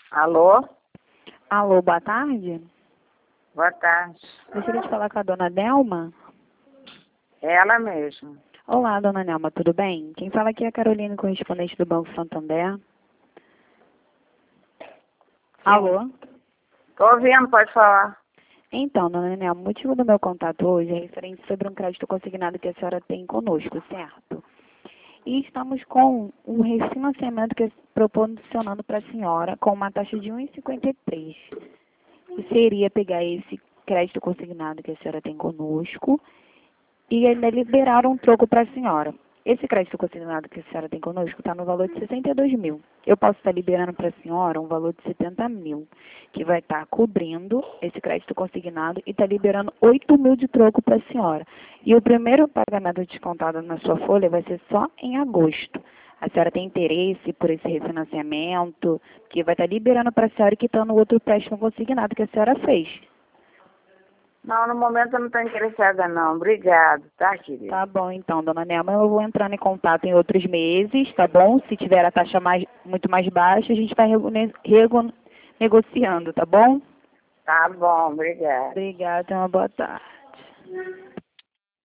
Alô? Alô, boa tarde. Boa tarde. Gostaria de falar com a dona Delma. Ela mesma. Olá, dona Delma, tudo bem? Quem fala aqui é a Carolina, correspondente do Banco Santander. Alô? Tô ouvindo, pode falar. Então, dona Delma, o motivo do meu contato hoje é referente sobre um crédito consignado que a senhora tem conosco, certo? E estamos com um refinanciamento que é proporcionando para a senhora com uma taxa de 1,53. E seria pegar esse crédito consignado que a senhora tem conosco e ainda liberar um troco para a senhora. Esse crédito consignado que a senhora tem conosco está no valor de 62 mil. Eu posso estar liberando para a senhora um valor de 70 mil, que vai estar cobrindo esse crédito consignado e está liberando 8 mil de troco para a senhora. E o primeiro pagamento descontado na sua folha vai ser só em agosto. A senhora tem interesse por esse refinanciamento, que vai estar liberando para a senhora e quitando o outro empréstimo consignado que a senhora fez. Não, no momento eu não estou interessada não. Obrigado, tá, querida? Tá bom, então, dona Nelma, eu vou entrando em contato em outros meses, tá bom? Se tiver a taxa muito mais baixa, a gente vai negociando, tá bom? Tá bom, obrigado. Obrigada, tenha uma boa tarde.